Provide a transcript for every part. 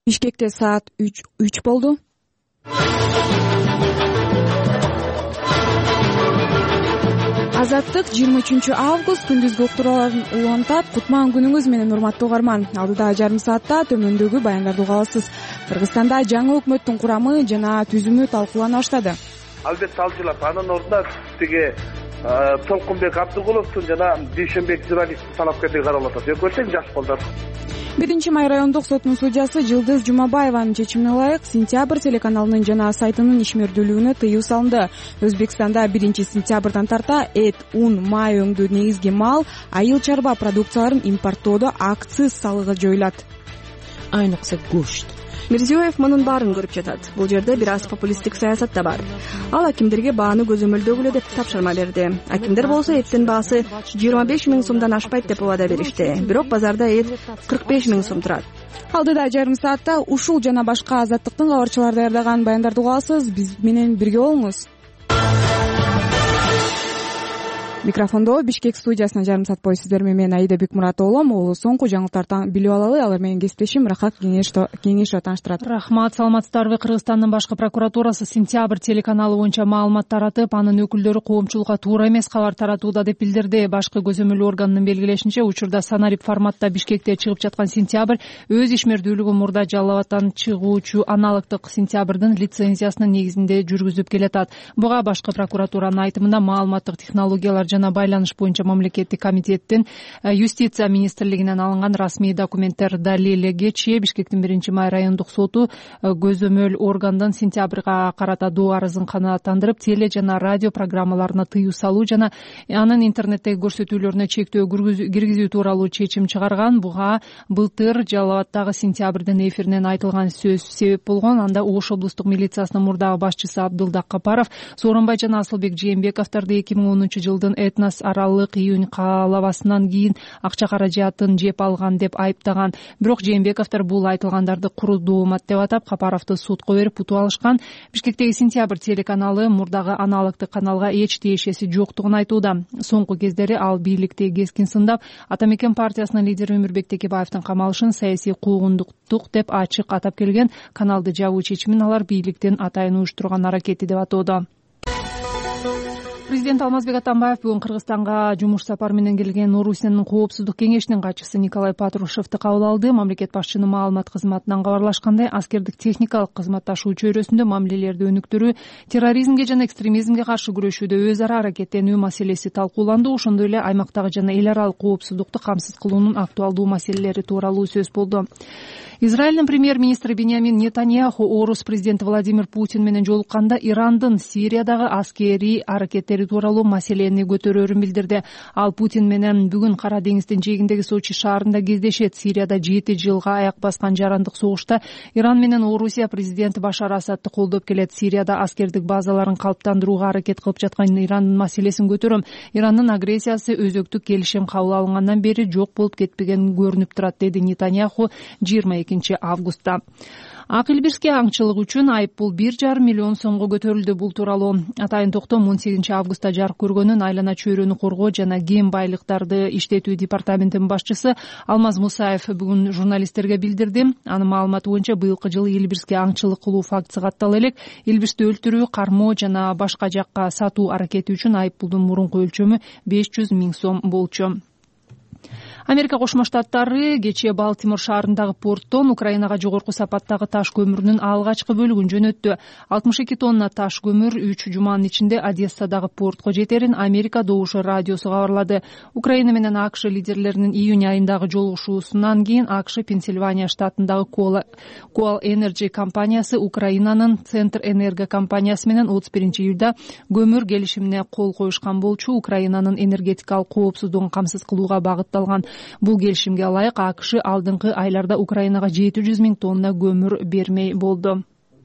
Бишкекте саат 3 болду. Азаттык 23 август күндүзгү уктурууларын улантат. Кутман күнүңүз менен урматтуу угарман. Алдыдагы жарым саатта төмөндөгү баяндарды уга аласыз. Кыргызстанда жаңы өкмөттүн курамы жана түзүмү талкуулана баштады. Албетте алчылап анын ордуна тиги Толкунбек Абдыгуловдун жана Дүйшөнбек Зыралиевдин талапкерлиги каралып атат. Экөө тең жаш балдар. 1-Май райондук сотунун судьясы Жылдыз Жумабаеванын чечимине ылайык Сентябрь телеканалынын жана сайтынын ишмердүүлүгүнө тыюу салынды. Өзбекстанда 1-сентябрдан тарта эт, ун, май өңдүү негизги мал, айыл чарба продукцияларын импорттоодо акциз салыгы жоюлат. Айныкса гошт. Мирзиёев мунун баарын көрүп жатат. Бул жерде бир аз популисттик саясат да бар. Ал акимдерге бааны көзөмөлдөгүлө деп тапшырма берди. Акимдер болсо эттин баасы 25 000 сомдон ашпайт деп убада беришти. Бирок базарда эт 45 000 сом турат. Алдыда жарым саатта ушул жана башка азаттыктын кабарчылары даярдаган баяндарды уга аласыз. Биз менен бирге болуңуз. Микрофондо Бишкек студиясынан жарым саат бою сиздер менен мен Аида Бекмуратова болом. Соңку жаңылыктарды билип алалы. Алар менен кесиптешим Рахат Кеңешова тааныштырат. Рахмат, саламатсыздарбы? Кыргызстандын башкы прокуратурасы Сентябрь телеканалы боюнча маалымат таратып, анын өкүлдөрү коомчулукка туура эмес кабар таратууда деп билдирди. Башкы көзөмөл органынын белгилешинче, учурда санарип форматта Бишкекте чыгып жаткан Сентябрь өз ишмердүүлүгүн мурда Жалал Абадтан чыгуучу аналогдук Сентябрдын лицензиясынын негизинде жүргүзүп келатат. Буга башкы прокуратуранын айтымында маалыматтык технологиялар жана байланыш боюнча мамлекеттик комитеттин юстиция министрлигинен алынган расмий документтер далилиге чейин Бишкектин 1-Май райондук соту көзөмөл органдын Сентябрга карата доо арызын канааттандырып, теле жана радио программаларына тыюу салуу жана анын интернеттеги көрсөтүүлөрүнө чектөө киргизүү тууралуу чечим чыгарган. Буга былтыр Жалал Абадтагы Сентябрдын эфиринен айтылган сөз себеп болгон. Анда Ош облустук милициясынын мурдагы башчысы Абдылда Капаров Сооронбай жана Асылбек Жээнбековдорду 2010 жылдын этнос аралык июнь каалабасынан кийин акча каражатын жеп алган деп айыптаган. Бирок Жээнбековдор бул айтылгандарды куру доомат деп атап, Капаровду сотко берип утуп алышкан. Бишкектеги Сентябрь телеканалы мурдагы аналогдук каналга эч тиешеси жоктугун айтууда. Соңку кездери ал бийликти кескин сындап, Ата Мекен партиясынын лидери Өмүрбек Текебаевдин камалышын саясий куугундук деп ачык атап келген. Каналды жабуу чечимин алар бийликтин атайын уюштурган аракети деп атоодо. Президент Алмазбек Атамбаев бүгүн Кыргызстанга жумуш сапары менен келген Орусиянын коопсуздук кеңешинин катчысы Николай Патрушевди кабыл алды. Мамлекет башчынын маалымат кызматынан кабарлашкандай, аскердик техникалык кызматташуу чөйрөсүндө мамилелерди өнүктүрүү, терроризмге жана экстремизмге каршы күрөшүүдө өз ара аракеттенүү маселеси талкууланды. Ошондой эле аймактагы жана эл аралык коопсуздукту камсыз кылуунун актуалдуу маселелери тууралуу сөз болду. Израилдин премьер-министри Биньямин Нетаньяху Орус президенти Владимир Путин менен жолукканда Ирандын Сириядагы аскерий аракеттери тууралуу маселени көтөрөөрүн билдирди. Ал Путин менен бүгүн Кара деңиздин жээгиндеги Сочи шаарында кездешет. Сирияда 7 жылга аяк баскан жарандык согушта Иран менен Орусия президенти Башар Асадты колдоп келет. Сирияда аскердик базаларын калыптандырууга аракет кылып жаткан Ирандын маселесин көтөрөм. Ирандын агрессиясы өзөктүк келишим кабыл алынгандан бери жок болуп кетпеген көрүнүп турат, деди Нетаньяху 22 августта. Ак Элбирске аңчылык үчүн айыппул 1,5 миллион сомго көтөрүлдү. Бул тууралуу атайын токтом 18 августта жарык көргөнүн айлана чөйрөнү коргоо жана кем байлыктарды иштетүү департаментинин башчысы Алмаз Мусаев бүгүн журналисттерге билдирди. Анын маалыматы боюнча быйылкы жылы Элбирске аңчылык кылуу фактысы каттала элек. Элбирсти өлтүрүү, кармоо жана башка жакка сатуу аракети үчүн айыппулдун мурунку өлчөмү 500 000 сом болчу. Америка Кошмо Штаттары кечээ Балтимор шаарындагы порттон Украинага жогорку сапаттагы таш көмүрүнүн алгачкы бөлүгүн жөнөттү. 62 тонна таш көмүр 3 жуманын ичинде Одессадагы портко жетерин Америка Добушу радиосу кабарлады. Украина менен АКШ лидерлеринин июнь айындагы жолугушуусунан кийин АКШ Пенсильвания штатындагы Coal Energy компаниясы Украинанын Центр Энерго компаниясы менен 31 июлда көмүр келишимине кол коюшкан болчу. Украинанын энергетикалык коопсуздугун камсыз кылууга багытталган бул келишимге ылайык АКШ алдыңкы айларда Украинага 700 000 тонна көмүр бермей болду.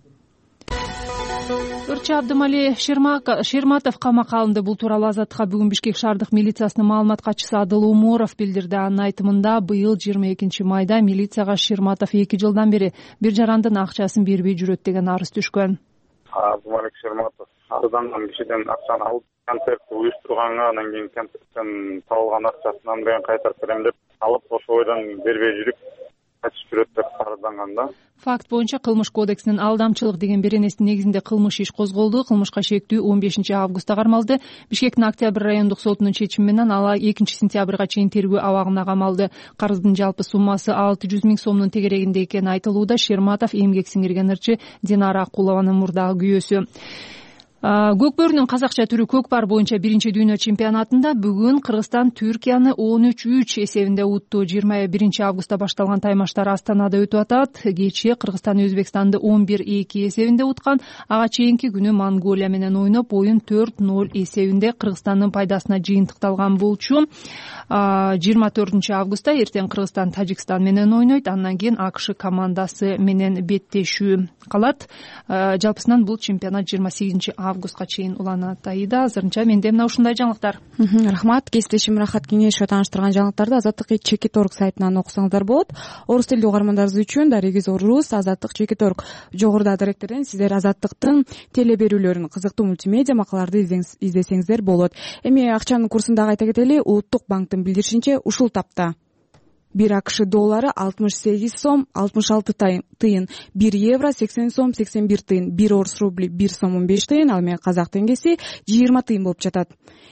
Өртчү Абдымали Шерматов камакка алынды. Бул тууралуу Азаттыкка бүгүн Бишкек шаардык милициясынын маалымат катчысы Адыл Умуров билдирди. Анын айтымында быйыл 22 майда милицияга Шерматов 2 жылдан бери бир жарандын акчасын бербей жүрөт деген арыз түшкөн. Абдымали Шерматов арызданған кишиден акчаны алып, концертти уюштурганга, анан кийин концерттен табылган акчасын аны менен кайтарып берем деп алып, ошол бойдон бербей жүрүп качып жүрөт деп арызданган да. Факт боюнча Кылмыш кодексинин алдамчылык деген беренесинин негизинде кылмыш иш козголду. Кылмышка шектүү 15 августта кармалды. Бишкектин Октябрь райондук сотунун чечими менен ал 2 сентябрга чейин тергөө абагына камалды. Карыздын жалпы суммасы 600 000 сомдун тегерегинде экени айтылууда. Шерматов эмгек сиңирген ырчы Динара Акулованын мурдагы күйөөсү. Көк бөрүнүн казакча түрү көк бар боюнча биринчи дүйнө чемпионатында бүгүн Кыргызстан Түркияны 13-3 эсебинде утту. 21 августта башталган таймаштар Астанада өтүп атат. Кечээ Кыргызстан Өзбекстанды 11-2 эсебинде уткан. Ага чейинки күнү Монголия менен ойноп, оюн 4-0 эсебинде Кыргызстандын пайдасына жыйынтыкталган болчу. 24 августта эртең Кыргызстан Тажикстан менен ойнойт. Андан кийин АКШ командасы менен беттешүү калат. Жалпысынан бул чемпионат 28 августка чейин уланат. Аида, азырынча менде мына ушундай жаңылыктар. Рахмат. Кесиптешим Рахат Кеңешова тааныштырган жаңылыктарды Азаттык Чекит.орг сайтынан окусаңыздар болот. Орус тилдүү угармандарыбыз үчүн Дарегиз Орус, Азаттык Чекит.орг жогоруда даректерден сиздер Азаттыктын теле берүүлөрүн, кызыктуу мультимедиа макалаларды издесеңиздер болот. Эми акчанын курсун дагы айта кетели. Улуттук банктын билдиришинче ушул тапта 1 АКШ доллары 68 сом 66 тыйын, 1 евро 80 сом 81 тыйын, 1 орус рубли 1 сом 15 тыйын, ал эми казак теңгеси 20 тыйын болуп жатат.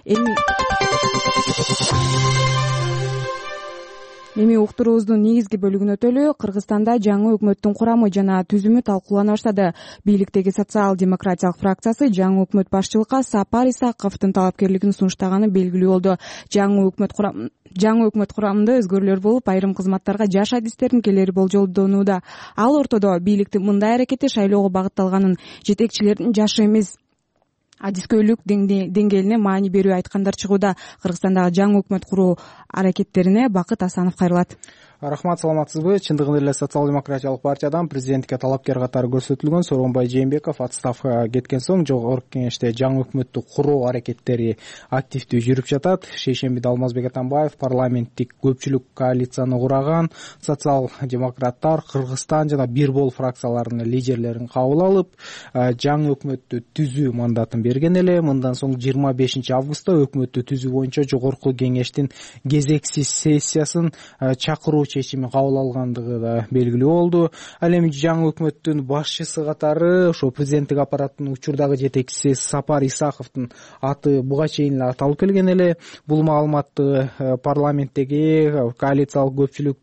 Эми уктуруубуздун негизги бөлүгүнө өтөлү. Кыргызстанда жаңы өкмөттүн курамы жана түзүмү талкуулана баштады. Бийликтеги социал-демократиялык фракциясы жаңы өкмөт башчылыкка Сапар Исаковдун талапкерлигин сунуштаганы белгилүү болду. Жаңы өкмөт курамында өзгөрүүлөр болуп, айрым кызматтарга жаш адистердин келери болжолдонууда. Ал ортодо бийликтин мындай аракети шайлоого багытталганын, жетекчилердин жашы эмес адискөйлүк деңгээлине маани берүү айткандар чыгууда. Кыргызстандагы жаңы өкмөт куруу аракеттерине Бакыт Асанов кайрылат. Рахмат, саламатсызбы? Чындыгында эле социал-демократиялык партиядан президенттикке талапкер катары көрсөтүлгөн Сооронбай Жээнбеков отставкага кеткен соң жогорку кеңеште жаңы өкмөттү куруу аракеттери активдүү жүрүп жатат. Шейшембиде Алмазбек Атамбаев парламенттик көпчүлүк коалицияны кураган социал-демократтар, Кыргызстан жана Бир Бол фракцияларынын лидерлерин кабыл алып, жаңы өкмөттү түзүү мандатын берген эле. Мындан соң 25 августта өкмөттү түзүү боюнча жогорку кеңештин кезексиз сессиясын чакыруу чечими кабыл алгандыгы да белгилүү болду. Ал эми жаңы өкмөттүн башчысы катары ошо президенттик аппараттын учурдагы жетекчиси Сапар Исаковдун аты буга чейин эле аталып келген эле. Бул маалыматты парламенттеги коалициялык көпчүлүк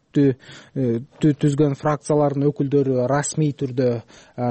түзгөн фракциялардын өкүлдөрү расмий түрдө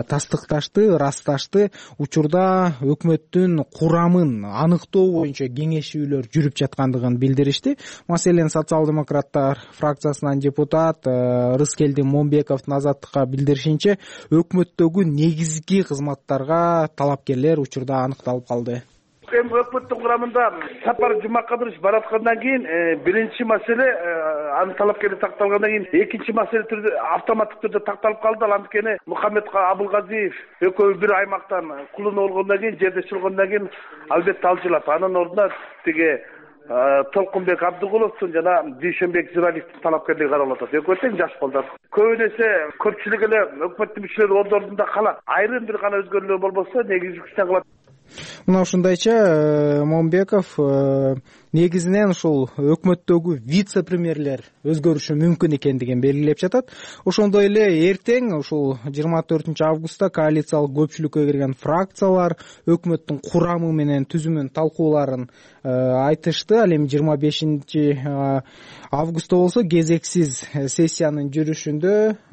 ырасташты. Учурда өкмөттүн курамын аныктоо боюнча кеңешүүлөр жүрүп жаткандыгын билдиришти. Маселен, социал-демократтар фракциясынан депутат Рыскелдин Момбековдун Азаттыкка билдиришинче, өкмөттөгү негизги кызматтарга талапкерлер учурда аныкталып калды. Өкмөттүн курамында Сапар Жумакадырович бараткандан кийин биринчи маселе анын талапкерлиги такталгандан кийин экинчи маселе түрдө автоматтык түрдө такталып калды. Ал анткени Мухаммед Абылгазиев экөө бир аймактан кулунуп алгондон кийин, жерде чылгандан кийин албетте алжылат. Анын ордуна тиги Толкунбек Абдыгуловдун жана Дүйшөнбек Зиралиевдин талапкерлиги каралып атат. Экөө тең жаш балдар. Көбүнесе көпчүлүк эле өкмөттүн мүчөлөрү ордорунда калат. Айрым бир гана өзгөрүүлөр болбосо негизги күчтөн калат. Мына ушундайча Момбеков негизинен ушул өкмөттөгү вице-премьерлер өзгөрүшү мүмкүн экендигин белгилеп жатат. Ошондой эле эртең ушул 24 августта коалициялык көпчүлүккө кирген фракциялар өкмөттүн курамы менен түзүмүн талкууларын айтышты. Ал эми 25 августта болсо кезексиз сессиянын жүрүшүндө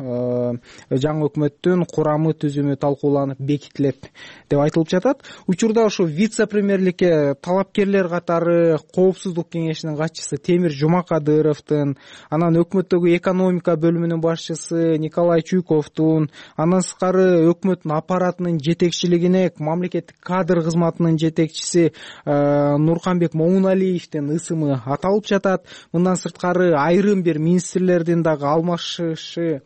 жаңы өкмөттүн курамы түзүмү талкууланып бекитилет деп айтылып жатат. Учурда ошо вице-премьерликке талапкерлер катары Коопсуздук кеңешинин катчысы Темир Жумакадыровдун, анан өкмөттөгү экономика бөлүмүнүн башчысы Николай Чуйковдун, андан сырткары өкмөттүн аппаратынын жетекчилигине мамлекеттик кадр кызматынын жетекчиси Нурканбек Момуналиевдин ысымы аталып жатат. Мындан сырткары айрым бир министрлердин дагы алмашышы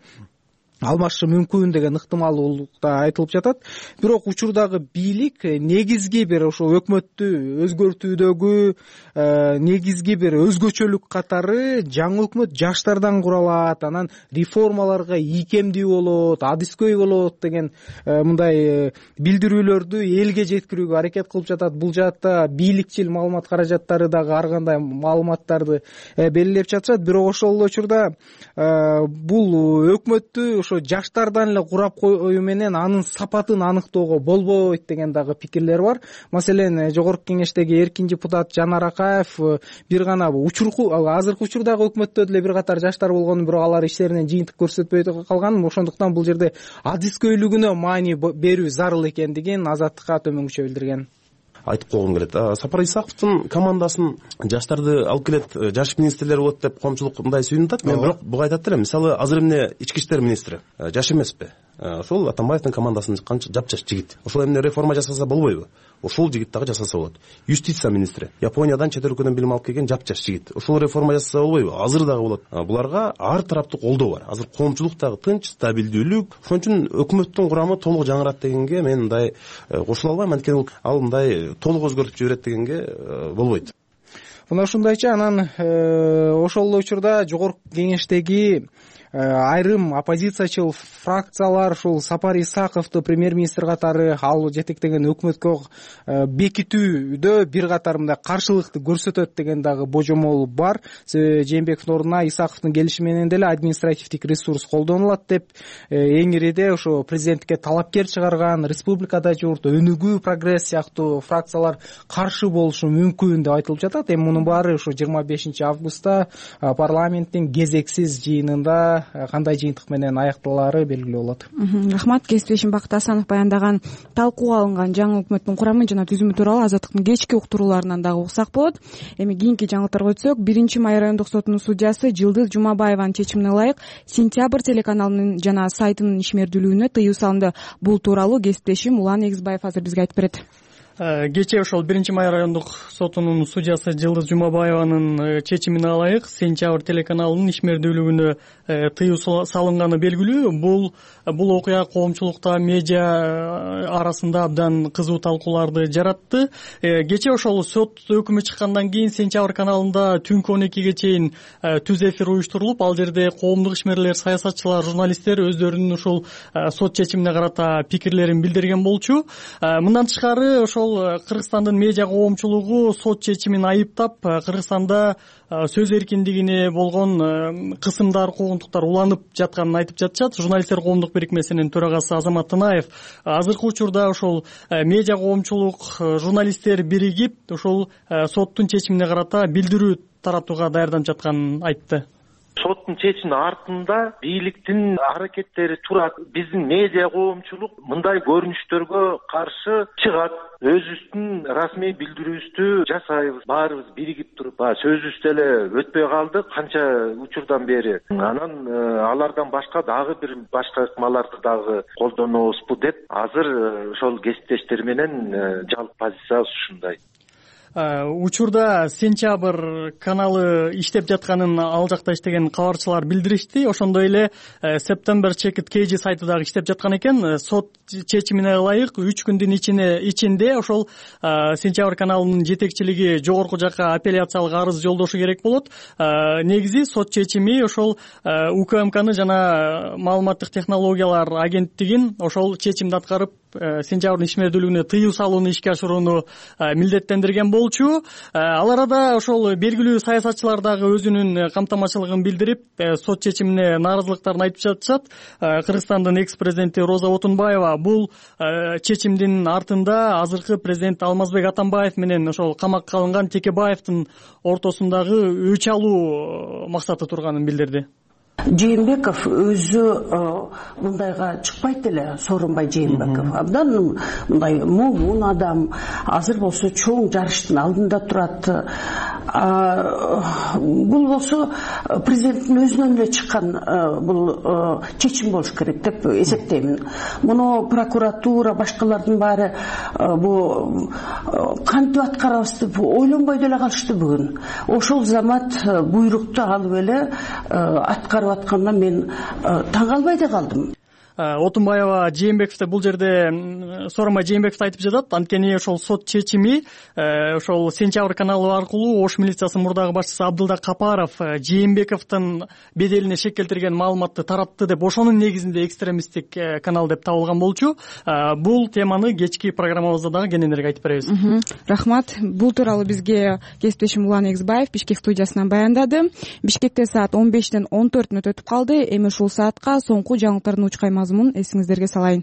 мүмкүн деген ыктымалдуулукта айтылып жатат. Бирок учурдагы бийлик негизги бир ошо өкмөттү өзгөртүүдөгү негизги бир өзгөчөлүк катары жаңы өкмөт жаштардан куралат, анан реформаларга ийкемдүү болот, адискөй болот деген мындай билдирүүлөрдү элге жеткирүүгө аракет кылып жатат. Бул жаатта бийликчил маалымат каражаттары дагы ар кандай маалыматтарды белгилеп жатышат. Бирок ошол эле учурда бул өкмөттү ошо жаштардан эле курап коюу менен анын сапатын аныктоого болбойт деген дагы пикирлер бар. Маселен, жогорку кеңештеги эркин депутат Жанар Акаев бир гана азыркы учурдагы өкмөттө деле бир катар жаштар болгон, бирок алар иштеринен жыйынтык көрсөтпөй калган. Ошондуктан бул жерде адискөйлүгүнө маани берүү зарыл экендигин Азаттыкка төмөнкүчө билдирген. Айтып койгум келет. Сапар Исаковдун командасын жаштарды алып келет, жаш министрлер болот деп коомчулук мындай сүйүнүп атат. Мен бирок буга айтат элем. Мисалы, азыр эмне ички иштер министри жаш эмеспи? Ошол Атамбаевдин командасын канча жап-жаш жигит. Ошол эмне реформа жасаса болбойбу? Ошол жигит дагы жасаса болот. Юстиция министри Япониядан, чет өлкөдөн билим алып келген жап-жаш жигит. Ошол реформа жасаса болбойбу? Азыр дагы болот. Буларга ар тараптуу колдоо бар. Азыр коомчулук дагы тынч, стабилдүүлүк. Ошон үчүн өкмөттүн курамы толук жаңырат дегенге мен мындай кошула албайм. Анткени ал мындай толук өзгөртүп жиберет дегенге болбойт. Мына ушундайча, анан ошол учурда жогорку кеңештеги айрым оппозициячыл фракциялар ушул Сапар Исаковду премьер-министр катары ал жетектеген өкмөткө бекитүүдө бир катар мындай каршылыкты көрсөтөт деген дагы божомол бар. Жээнбековдун ордуна Исаковдун келиши менен деле административдик ресурс колдонулат деп эңириде ошо президенттикке талапкер чыгарган Республикада журт, Өнүгүү, Прогресс сыяктуу фракциялар каршы болушу мүмкүн деп айтылып жатат. Эми мунун баары ушу 25 августта парламенттин кезексиз жыйынында кандай жыйынтык менен аякталаары белгилүү болот. Рахмат. Кесиптешим Бакыт Асанов баяндаган талкууга алынган жаңы өкмөттүн курамы жана түзүмү тууралуу Азаттыктын кечки уктурууларынан дагы уксак болот. Эми кийинки жаңылыктарга өтсөк, 1-Май райондук сотунун судьясы Жылдыз Жумабаеванын чечимине ылайык Сентябрь телеканалынын жана сайтынын ишмердүүлүгүнө тыюу салынды. Бул тууралуу кесиптешим Улан Эгизбаев азыр бизге айтып берет. Кечээ ошол 1-Май райондук сотунун судьясы Жылдыз Жумабаеванын чечимине ылайык Сентябрь телеканалынын ишмердүүлүгүнө тыюу салынганы белгилүү. Бул окуя коомчулукта, медиа арасында абдан кызуу талкууларды жаратты. Кечээ ошол сот өкүмү чыккандан кийин Сентябрь каналында түнкү 12ге чейин түз эфир уюштурулуп, ал жерде коомдук ишмерлер, саясатчылар, журналисттер өздөрүнүн ушул сот чечимине карата пикирлерин билдирген болчу. Мындан тышкары ошол Кыргызстандын медиа коомчулугу сот чечимин айыптап, Кыргызстанда сөз эркиндигине болгон кысымдар, куугунтуктар уланып жатканын айтып жатышат. Журналисттер коомдук бирикмесинин төрагасы Азамат Тынаев азыркы учурда ошол медиа коомчулук, журналисттер биригип ошол соттун чечимине карата билдирүү таратууга даярданып жатканын айтты. Соттун чечиминин артында бийликтин аракеттери турат. Биздин медиа коомчулук мындай көрүнүштөргө каршы чыгат. Өзүбүздүн расмий билдирүүбүздү жасайбыз. Баарыбыз биригип туруп, сөзүбүз эле өтпөй калды канча учурдан бери. Анан алардан башка дагы бир башка ыкмаларды дагы колдонобузбу деп азыр ошол кесиптештер менен жалпы позициябыз ушундай. Учурда Сентябрь каналы иштеп жатканын ал жакта иштеген кабарчылар билдиришти. Ошондой эле September Checkit KG сайты дагы иштеп жаткан экен. Сот чечимине ылайык 3 күндүн ичинде ошол Сентябрь каналынын жетекчилиги жогорку жакка апелляциялык арыз жолдошу керек болот. Негизи сот чечими ошол УКМКны жана маалыматтык технологиялар агенттигин ошол чечимди аткарып Сентябрдын ишмердүүлүгүнө тыюу салууну ишке ашырууну милдеттендирген болчу. Ал арада ошол белгилүү саясатчылар дагы өзүнүн камтамашылыгын билдирип, сот чечимине нааразылыктарын айтып жатышат. Кыргызстандын экс-президенти Роза Отунбаева бул чечимдин артында азыркы президент Алмазбек Атамбаев менен ошол камакка алынган Текебаевдин ортосундагы өч алуу максаты турганын билдирди. Жээнбеков өзү мындайга чыкпайт эле, Сооронбай Жээнбеков. Абдан мындай момун адам, азыр болсо чоң жарыштын алдында турат. Бул болсо президенттин өзүнөн эле чыккан бул чечим болуш керек деп эсептеймин. Муну прокуратура, башкалардын баары бул кантип аткарабыз деп ойлонбой деле калышты бүгүн. Ошол замат буйрукту алып эле аткарып аткандан мен таң калбай да калдым. Отунбаева Жээнбековди бул жерде сооронбай Жээнбеков айтып жатат, анткени ошол сот чечими ошол Сентябрь каналы аркылуу Ош милициясынын мурдагы башчысы Абдылда Капаров Жээнбековдун беделине шек келтирген маалыматты таратты деп, ошонун негизинде экстремисттик канал деп табылган болчу. Бул теманы кечки программабызда дагы кененирээк айтып беребиз. Рахмат. Бул тууралуу бизге кесиптешим Улан Эгизбаев Бишкек студиясынан баяндады. Бишкекте саат 15-тен 14 мүнөт өтүп калды. Эми ушул саатка соңку жаңылыктардын учкай мазмунун эсиңиздерге салайын.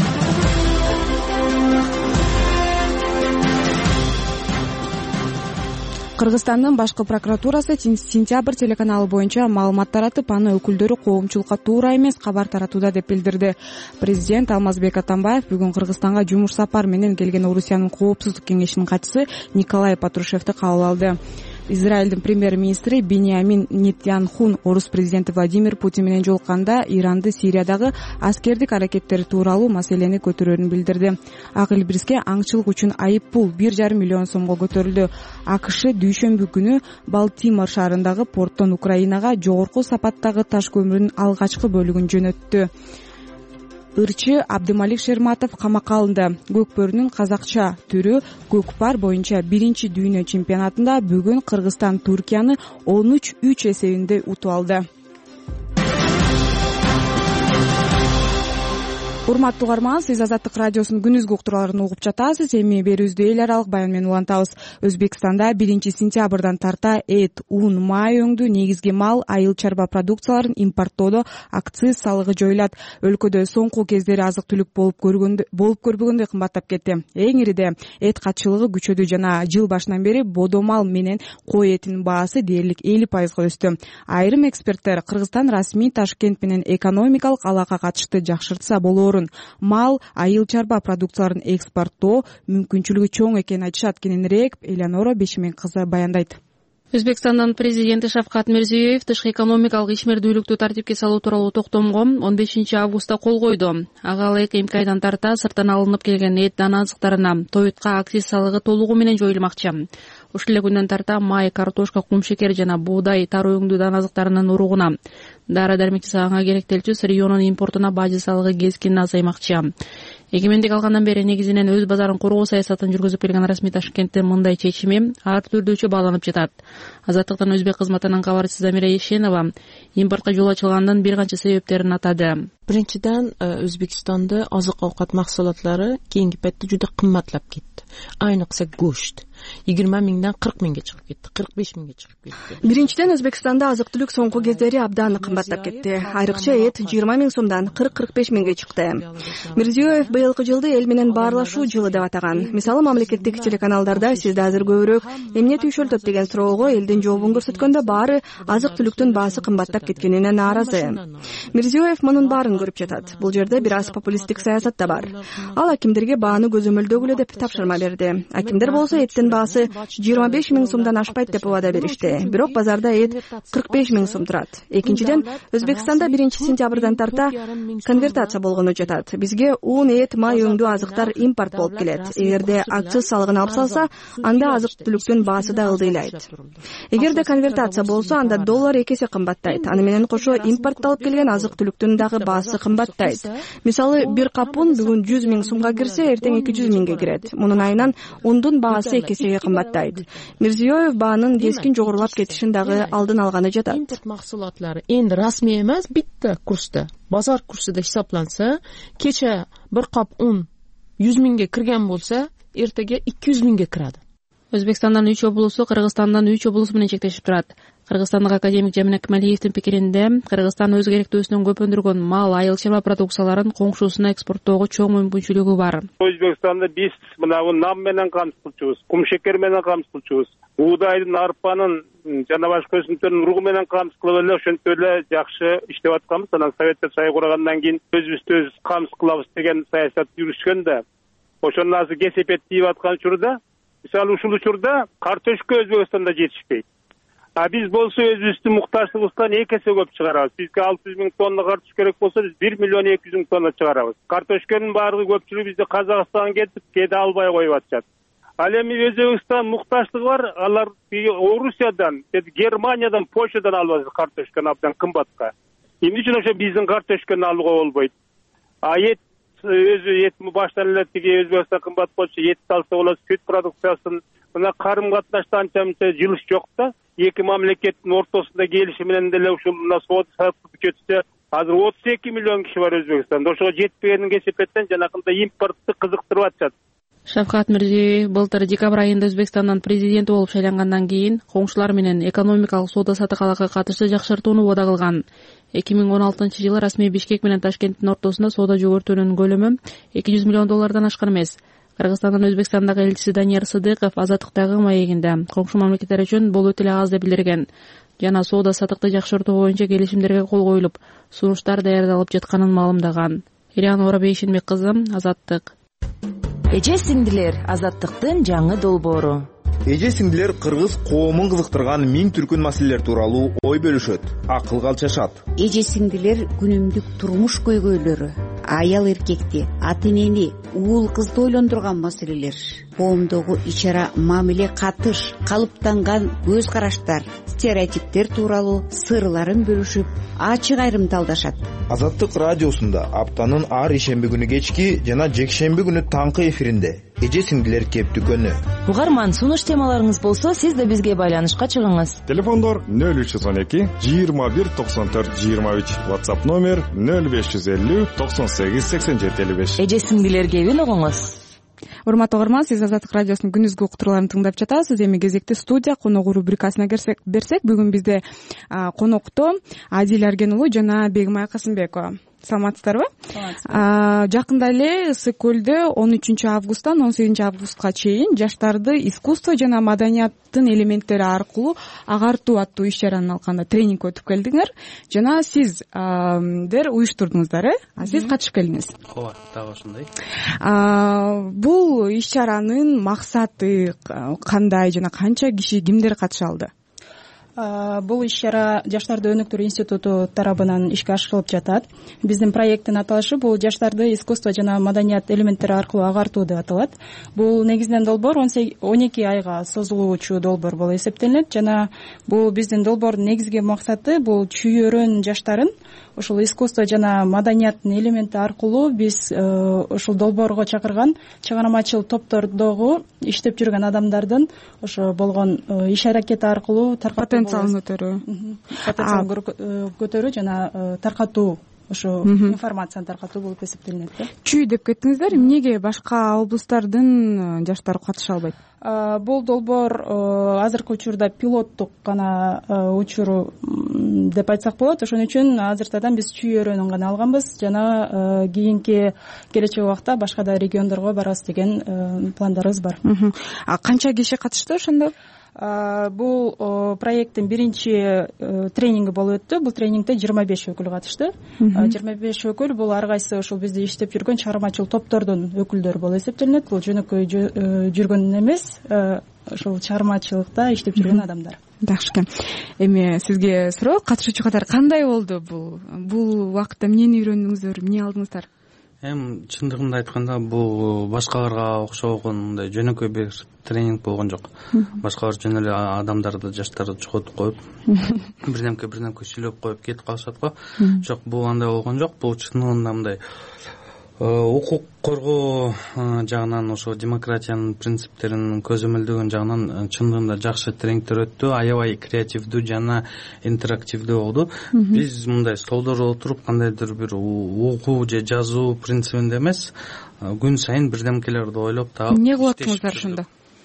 Кыргызстандын башкы прокуратурасы Сентябрь телеканалы боюнча маалымат таратып, аны өкүлдөрү коомчулукка туура эмес кабар таратууда деп билдирди. Президент Алмазбек Атамбаев бүгүн Кыргызстанга жумуш сапар менен келген Орусиянын коопсуздук кеңешинин катчысы Николай Патрушевди кабыл алды. Израилдин премьер-министри Биньямин Нетаньяху орус президенти Владимир Путин менен жолукканда Иранды Сириядагы аскердик аракеттери тууралуу маселени көтөрөөрүн билдирди. Ак Илбириске аңчылык үчүн айып пул 1,5 миллион сомго көтөрүлдү. АКШ дүйшөмбү күнү Балтимор шаарындагы порттон Украинага жогорку сапаттагы таш көмүрүнүн алгачкы бөлүгүн жөнөттү. Ырчы Абдымалик Шерматов камакка алынды. Көкпөрүнүн казакча түрү көкпар боюнча биринчи дүйнө чемпионатында бүгүн Кыргызстан Туркияны 13-3 эсебинде утуп алды. Урматтуу угарман, сиз Азаттык радиосунун күнүзгү уктурууларын угуп жатасыз. Эми берүүбүздү эл аралык баян менен улантабыз. Өзбекстанда 1 сентябрдан тарта эт, un, май өңдүү негизги мал, айыл чарба продукцияларын импорттоодо акциз салыгы жоюлат. Өлкөдө соңку кездери азык-түлүк болуп көрбөгөндөй кымбаттап кетти. Эң ириде эт катчылыгы күчөдү жана жыл башынан бери бодо мал менен кой этинин баасы дээрлик 50% өстү. Айрым эксперттер Кыргызстан расмий Ташкент менен экономикалык алака катышты жакшыртса болоорун, мал, айыл чарба продукцияларын экспорттоо мүмкүнчүлүгү чоң экенин айтышат. Кененирээк Элеонора Бешимен кызы баяндайт. Өзбекстандын президенти Шавкат Мирзиёев тышкы экономикалык ишмердүүлүктү тартипке салуу тууралуу токтомго 15 августта кол койду. Ага ылайык эмки айдан тарта сырттан алынып келген эт дана азыктарына тоютка акциз салыгы толугу менен жоюлмакчы. Ушул эле күндөн тарта май, картошка, кумшекер жана буудай, тары өңдүү дана азыктарынын уругуна, дары-дармек жасаганга керектелчү сырьёнун импортуна бажы салыгы кескин азаймакчы. Эгемендик алгандан бери негизинен өз базарын коргоо саясатын жүргүзүп келген расмий Ташкенттин мындай чечими ар түрдүүчө бааланып жатат. Азаттыктын өзбек кызматынын кабарчысы Замира Ешенова импортко жол ачылгандын бир канча себептерин атады. Биринчиден, Өзбекстанда азык-овкат максулатлары кийинки паятта жуда кымбатлап кетти. Айныкса go'sht 20 миңден 40 миңге чыгып кетти, 45 миңге чыгып кетти. Биринчиден, Өзбекстанда азык-түлүк соңку кездери абдан кымбаттап кетти. Айрыкча эт 20 миң сомдон 40-45 миңге чыкты. Мирзиёев быйылкы жылды эл менен баарлашуу жылы деп атаган. Мисалы, мамлекеттик телеканалдарда сизде азыр көбүрөөк эмне түйшөлтөт деген суроого элдин жообун көрсөткөндө баары азык-түлүктүн баасы кымбаттап кеткенине нааразы. Мирзиёев мунун баарын көрүп жатат. Бул жерде бир аз популисттик саясат да бар. Ал акимдерге бааны көзөмөлдөгүлө деп тапшырма берди. Акимдер болсо эттин баасы 25 миң сомдон ашпайт деп убада беришти. Бирок базарда эт 45 миң сом турат. Экинчиден, Өзбекстанда 1 сентябрдан тарта конвертация болгону жатат. Бизге un, эт, май өңдүү азыктар импорт болуп келет. Эгерде акциз салыгын алып салса, анда азык-түлүктүн баасы да ылдыйлайт. Эгерде конвертация болсо, анда доллар 2 эсе кымбаттайт. Аны менен кошо импортталып келген азык-түлүктүн дагы баасы кымбаттайт. Мисалы, бир кап un бүгүн 100 миң сомго кирсе, эртең 200 миңге кирет. Мунун айынан ундун баасы 2 эсеге кымбаттайт. Мирзиёев баанын кескин жогорулап кетишин дагы алдын алганы жатат. Импорт максулатлары энди расмий эмес, битта курста, базар курсуда хисапланса, кече бир кап un 100 миңге кирген болсо, эртеге 200 миңге кирadi. Өзбекстандын 3 облусу Кыргызстандан 3 облус менен чектешип турат. Кыргызстандык академик Жамин Акмалиевдин пикиринде, Кыргызстан өз керектүүсүнөн көп өндүргөн мал, айыл чарба продукцияларын коңшусуна экспорттоого чоң мүмкүнчүлүгү бар. Өзбекстанда биз мына нам менен камсыз кылчубуз, кумшекер менен камсыз кылчубуз, буудайдын, арпанын жана башка өсүмдүктөрдүн уругу менен камсыз кылып эле ошентип эле жакшы иштеп атканбыз. Анан Советтер Союзу кургандан кийин өзүбүздү өз камсыз кылабыз деген саясат жүрүшкөн да, ошонун азыр кесепет тийип аткан учурда, мисалы ушул учурда картошка Өзбекстанда жетишпейт. А биз болсо өзүбүздүн муктаждыгыбыздан 2 эсе көп чыгарабыз. Бизге 600 миң тонна картош керек болсо, биз 1 миллион 200 миң тонна чыгарабыз. Картошканын баардыгы көпчүлүгү бизде Казакстанга кетип, кээде албай коюп атышат. Ал эми Өзбекстан муктаждыгы бар, алар Орусиядан, Германиядан, Польшадан алып атышат картошканы абдан кымбатка. Эмне үчүн ошо биздин картошканы алууга болбойт? эт өзү эт баштан эле тиги Өзбекстан кымбат болчу, эт алса болот, сүт продукциясын мына карым катнашта анча мынча жылыш жок да. Эки мамлекеттин ортосунда келиши менен деле ушул мына соода саттык бүтөтсө азыр 32 миллион киши бар Өзбекстанда. Ошого жетпегенин кесепеттен жанакындай импортты кызыктырып атышат. Шавкат Мирзиёев былтыр декабрь айында Өзбекстандан президент болуп шайлангандан кийин коңшулар менен экономикалык соода саттыкка катышты жакшыртууну убада кылган. 2016-жылы расмий Бишкек менен Ташкенттин ортосунда соода жогортуунун көлөмү $200 миллион ашкан эмес. Кыргызстандын Өзбекстандагы элчиси Данияр Сыдыков Азаттыктагы маегинде коңшу мамлекеттер үчүн бул өтө эле аз деп билдирген жана соода саттыкты жакшыртуу боюнча келишимдерге кол коюлуп, сунуштар даярдалып жатканын маалымдаган. Ириана Орабейшинбек кызы, Азаттык. Эже сиңдилер, Азаттыктын жаңы долбоору. Эже сиңдилер кыргыз коомун кызыктырган миң түркүн маселелер тууралуу ой бөлүшөт, акыл калчашат. Эже сиңдилер күнүмдүк турмуш көйгөйлөрү, аял эркекти, ата энени, уул кызды ойлондурган маселелер, коомдогу ич-ара мамиле катыш, калыптанган көз караштар, стереотиптер тууралуу сырларын бөлүшүп, ачык айрымталдашат. Азаттык радиосунда аптанын ар ишемби күнү кечки жана жекшемби күнү таңкы эфиринде эже сиңдилер кептүкөнү. Угарман, сунуш темаларыңыз болсо, сиз да бизге байланышка чыгыңыз. Телефондор 0312 21 94 23, WhatsApp номер 0550 98 87 55. Эже сиңдилер кебин угуңуз. Урматтуу угарман, сиз Азаттык радиосунун күнүзгү уктурууларын тыңдап жатасыз. Эми кезекте студия коногу рубрикасына берсек, бүгүн бизде конокто Адил Арген уулу жана Бегимай Касымбекова. Саламатсыздарбы? Жакында эле Ысык көлдө 13 августтан 18 августка чейин жаштарды искусство жана маданияттын элементтери аркылуу агартуу аттуу иш-чаранын алканда тренинг өтүп келдиңер жана сиздер уюштурдуңуздар, сиз катышып келдиңиз. Ооба, дагы ошондой. Бул иш-чаранын максаты кандай жана канча киши, кимдер катыша алды? Бул иш-чара Жаштарды өнүктүрүү институту тарабынан ишке ашырылып жатат. Биздин проекттин аталышы бул жаштарды искусство жана маданият элементтери аркылуу агартуу деп аталат. Бул негизинен долбоор 12 айга созулуучу долбоор болуп эсептелинет жана бул биздин долбоордун негизги максаты бул чүйөрөн жаштарын ушул искусство жана маданияттын элементи аркылуу биз ушул долбоорго чакырган чыгармачыл топтордогу иштеп жүргөн адамдардын ошо болгон иш-аракети аркылуу потенциалын көтөрүү жана таркатуу, ошо информацияны таркатуу болуп эсептелинет да. Чүй деп кеттиңиздер, эмнеге башка облустардын жаштары катыша албайт? Бул долбоор азыркы учурда пилоттук гана учуру деп айтсак болот. Ошон үчүн азыртадан биз чүйөрөнүн гана алганбыз жана кийинки келечек убакта башка да региондорго барабыз деген пландарыбыз бар. Канча киши катышты ошондо? Бул проекттин биринчи тренинги болуп өттү. Бул тренингде 25 өкүл катышты. 25 өкүл бул ар кайсы ошол бизде иштеп жүргөн чыгармачыл топтордун өкүлдөрү болуп эсептелинет. Бул жөнөкөй жүргөн эмес, ошол чыгармачылыкта иштеп жүргөн адамдар. Жакшы экен. Эми сизге суроо, катышуучу катары кандай болду бул убакытта? Эмнени үйрөндүңүздөр, эмне алдыңыздар? Эми чындыгында айтканда бул башкаларга окшогон мындай жөнөкөй бир тренинг болгон жок. Башкалар жөн эле адамдарды, жаштарды чогултуп коюп, бирдемке сүйлөп коюп кетип калышат го. Жок, бул андай болгон жок. Бул чындыгында мындай укук коргоо жагынан, ошо демократиянын принциптерин көзөмөлдөгөн жагынан чындыгында жакшы тренингдер өттү. Аябай креативдүү жана интерактивдүү болду. Биз мындай столдордо отуруп кандайдыр бир угуу же жазуу принцибинде эмес, күн сайын бирдемкелерди ойлоп таап эмне кылып аттыңыздар ошондо?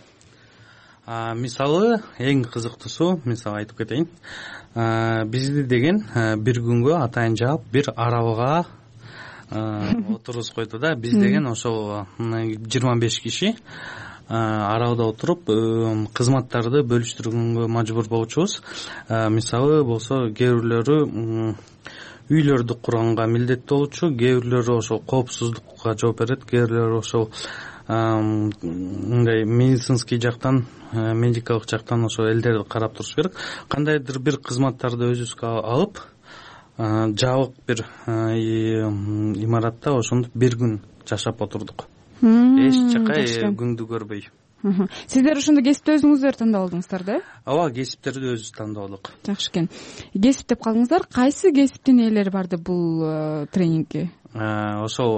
Мисалы, эң кызыктуусу, мисалы айтып кетейин. Бизди деген бир күнгө атайын жаап бир аралга отургузуп койду да. Биз деген ошол 25 киши аралда отуруп кызматтарды бөлүштүргөнгө мажбур болчубуз. Мисалы болсо, кээ бирлөрү үйлөрдү курганга милдеттүү болчу, кээ бирлөрү ошол коопсуздукка жооп берет, кээ бирлөрү ошол мындай медицинский жактан, медикалык жактан ошо элдерди карап туруш керек. Кандайдыр бир кызматтарды өзүбүзгө алып, жабык бир имаратта ошондо бир күн жашап отурдук. Эч жака күндү көрбөй. Сиздер ошондо кесипти өзүңүздөр тандап алдыңыздар да? Ооба, кесиптерди өзүбүз тандап алдык. Жакшы экен. Кесип деп калдыңыздар, кайсы кесиптин ээлери барды бул тренингке? ошол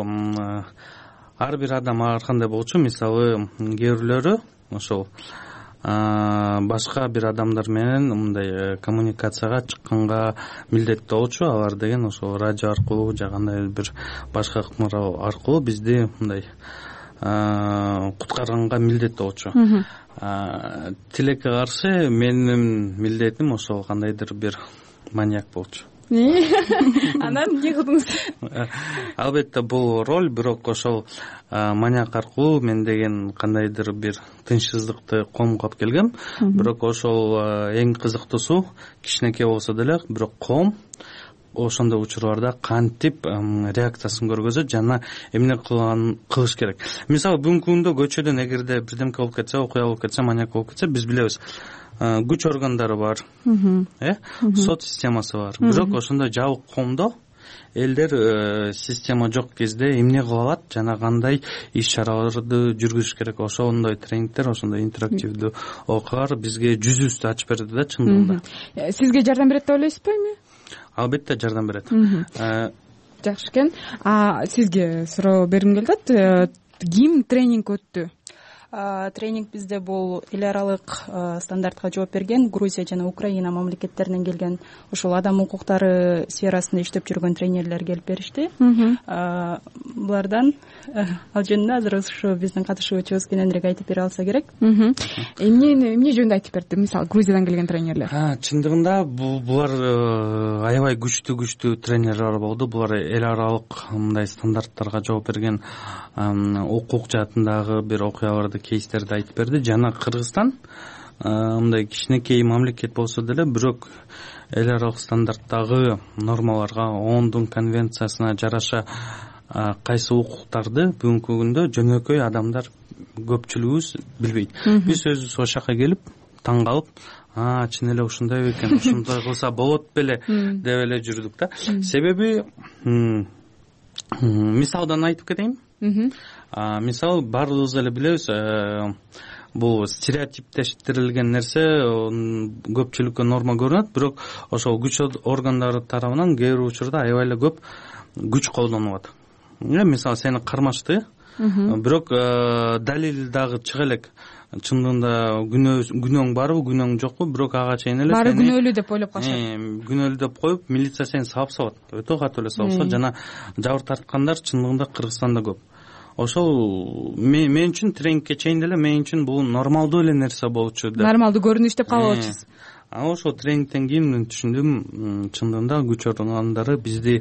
ар бир адам ар кандай болчу, мисалы кээ бирлөрү ошол башка бир адамдар менен мындай коммуникацияга чыкканга милдеттүү болчу. Алар деген ошол радио аркылуу же кандай бир башка ыкмалар аркылуу бизди мындай куткарганга милдеттүү болчу. Тилекке каршы менин милдетим ошол кандайдыр бир маньяк болчу. Анан эмне кылдыңыз? Албетте бул роль, бирок ошол маньяк аркылуу мен деген кандайдыр бир тынчсыздыкты коомго алып келгем. Бирок ошол эң кызыктуусу кичинекей болсо деле, бирок коом ошондой учурларда кантип реакциясын көргөзөт жана эмне кылыш керек. Мисалы бүгүнкү күндө көчөдөн эгерде бирдемке болуп кетсе, окуя болуп кетсе, маньяк болуп кетсе, биз билебиз. Күч органдары бар, сот системасы бар. Бирок ошондой жабык коомдо элдер система жок кезде эмне кыла алат жана кандай иш чараларды жүргүзүш керек. Ошондой тренингдер, ошондой интерактивдүү окуялар бизге жүзүбүздү ачып берди да, чындыгында. Сизге жардам берет деп ойлойсузбу эми? Албетте жардам берет. Жакшы экен. Сизге суроо бергим келет. Ким тренинг өттү? Тренинг бизде бул эл аралык стандартка жооп берген Грузия жана Украина мамлекеттеринен келген ушул адам укуктары сферасында иштеп жүргөн тренерлер келип беришти. Булардан ал жөнүндө азыр ушу биздин катышуучубуз кененирээк айтып бере алса керек. Эмне жөнүндө айтып берди? Мисалы Грузиядан келген тренерлер. Чындыгында булар аябай күчтүү тренерлер болду. Булар эл аралык мындай стандарттарга жооп берген укук жаатындагы бир окуяларды, кейстерди айтып берди. Жана Кыргызстан мындай кичинекей мамлекет болсо деле, бирок эл аралык стандарттагы нормаларга, ООНдун конвенциясына жараша кайсы укуктарды бүгүнкү күндө жөнөкөй адамдар көпчүлүгүбүз билбейт. Биз өзүбүз ошол жака келип таң калып, чын эле ушундай бекен, ушундай кылса болот беле деп эле жүрдүк да. Себеби мисалдан айтып кетейин. Мисалы баарыбыз эле билебиз, бул стереотиптештирилген нерсе көпчүлүккө норма көрүнөт, бирок ошол күч органдары тарабынан кээ бир учурда аябай эле көп күч колдонулат. Мисалы сени кармашты, бирок далил дагы чыга элек. Чындыгында күнөөң барбы, күнөөң жокпу, бирок ага чейин эле баары күнөөлүү деп ойлоп калышат. Күнөөлүү деп коюп, милиция сени сабап салат. Өтө катуу эле сабап салат жана жабыр тарткандар чындыгында Кыргызстанда көп. Ошол мен үчүн тренингке чейин деле мен үчүн бул нормалдуу эле нерсе болчу деп. Нормалдуу көрүнүш деп калып атасыз. Ошол тренингден кийин мен түшүндүм, чындыгында күч органдары бизди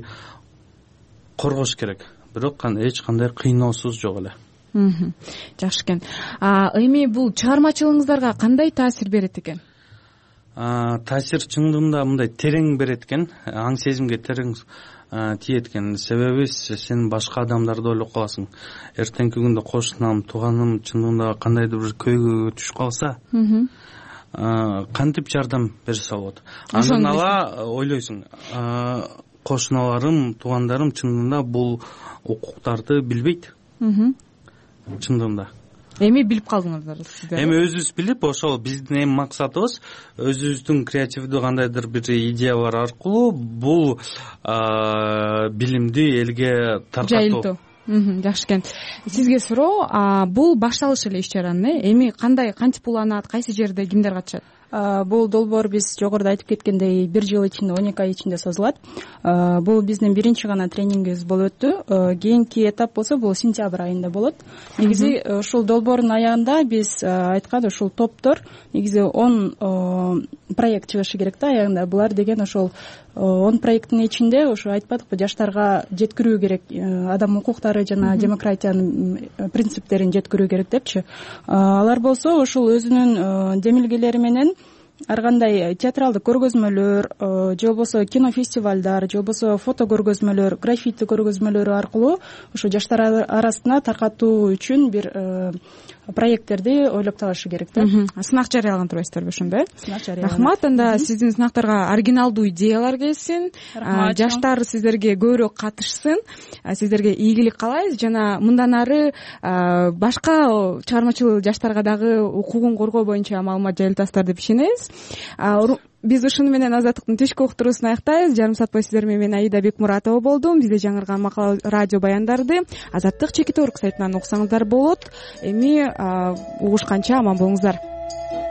коргош керек. Бирок эч кандай кыйноосуз жок эле. Жакшы экен. Эми бул чыгармачылыгыңыздарга кандай таасир берет экен? Таасир чындыгында мындай терең берет экен, аң сезимге терең тиет экен. Себеби сен башка адамдарды ойлоп каласың. Эртеңки күндө кошунам, тууганым чындыгында кандайдыр бир көйгөйгө түшүп калса, кантип жардам берсе болот? Андан ала ойлойсуң, кошуналарым, туугандарым чындыгында бул укуктарды билбейт. Чындыгында. Эми билип калдыңыздар сиздер. Эми өзүбүз билип, ошол биздин эми максатыбыз өзүбүздүн креативдүү кандайдыр бир идеялар аркылуу бул билимди элге таркатуу. Жакшы экен. Сизге суроо, бул башталыш эле иш чаранын, эми кантип уланат, кайсы жерде кимдер катышат? Бул долбоор биз жогоруда айтып кеткендей 1 жыл ичинде, 12 ай ичинде созулат. Бул биздин биринчи гана тренингибиз болуп өттү. Кийинки этап болсо бул сентябрь айында болот. Негизи ушул долбоордун аягында биз айткан ушул топтор негизи 10 проект чыгышы керек да аягында. Булар деген ошол 10 проекттин ичинде ушу айтпадыкпы, жаштарга жеткирүү керек, адам укуктары жана демократиянын принциптерин жеткирүү керек депчи. Алар болсо ушул өзүнүн демилгелери менен ар кандай театралдык көргөзмөлөр же болбосо кинофестивалдар же болбосо фото көргөзмөлөр, граффити көргөзмөлөрү аркылуу ушу жаштар арасына таркатуу үчүн бир проекттерди ойлоп табышы керек да. Сынак жарыялаган турбайсыздарбы ошондо, э? Сынак жарыялаган. Рахмат. Анда сиздин сынактарга оригиналдуу идеялар келсин, жаштар сиздерге көбүрөөк катышсын, сиздерге ийгилик каалайбыз жана мындан ары башка чыгармачыл жаштарга дагы укугун коргоо боюнча маалымат жайылтасыздар деп ишенебиз. биз ушуну менен Азаттыктын түшкү уктуруусун аяктайбыз. Жарым саат бою сиздер менен мен Аида Бекмуратова болдум. Бизде жаңырган макала радио баяндарды Азаттык чекит орг сайтынан уксаңыздар болот. Эми угушканча аман болуңуздар.